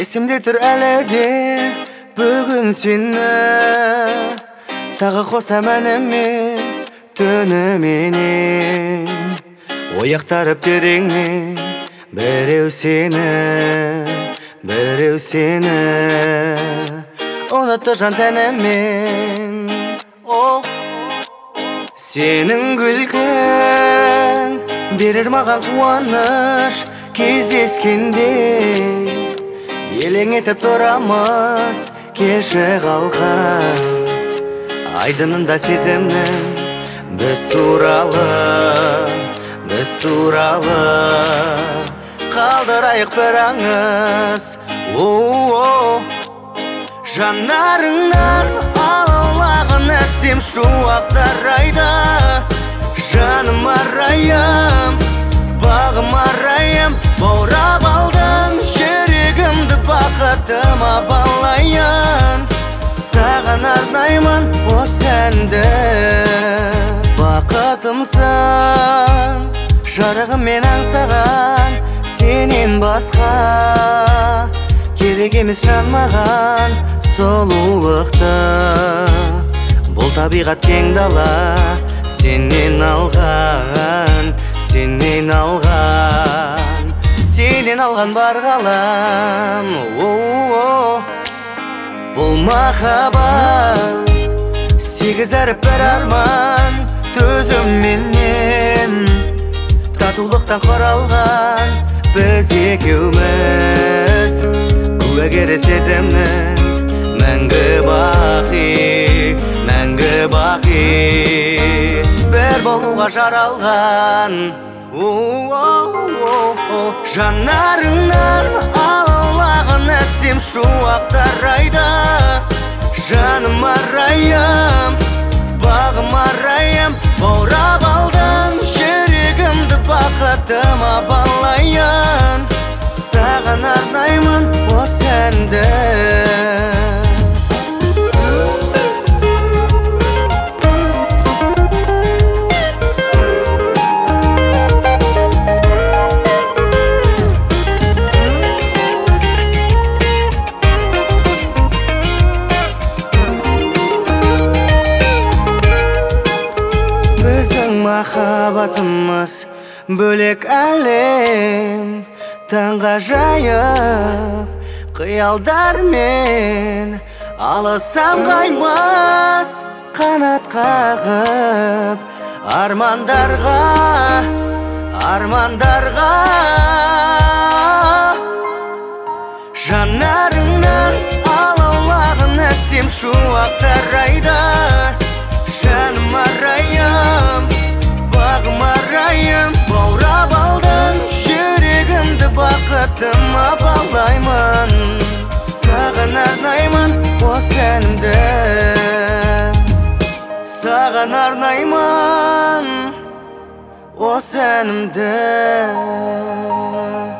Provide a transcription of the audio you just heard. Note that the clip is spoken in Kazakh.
Есімде тұр әлі де бүгін сені тағы қосам әніме түніменен ояқтарып тереңнен біреу сені ұнатты жан тәнімен. Сенің күлкің берер маған қуаныш, кездескенде елең етіп тұрамыз кеші қалған айдынында сезімнің біз туралы қалдырайық бір аңыз. Жанарыңнан алаулаған әсем шуақтар айда, жаным арайым, бағым арайым, баурап алдың жүрегімді бақытыма балайын. Саған арнаймын осы әнді, бақытымсың, жарығым мен аңсаған сенен басқа керек емес жан маған сұлулықты. Бұл табиғат кең дала сенен алған бар ғалам. Бұл махаббат сегіз әріп бір арман, төзімменен татулықтан құралған біз екеуміз, куәгері сезімнің мәңгі бақи бір болуға жаралған. Жанарыңнан алаулаған әсем шуақтар айда, жаным арайым, бағым арайым, баурап алдың жүрегімді бақытыма балайын. Саған арнаймын осы әнді. Біздің махаббатымыз бөлек әлем, таңғажайып қиялдармен алысам қаймас қанат қағып армандарға. Жанарыңнан алаулаған әсем шуақтар айда, жаным арайым, бағым арайым, баурап алдың жүрегімді бақытыма балаймын. Саған арнаймын осы әнімді, саған арнаймын осы әнімді.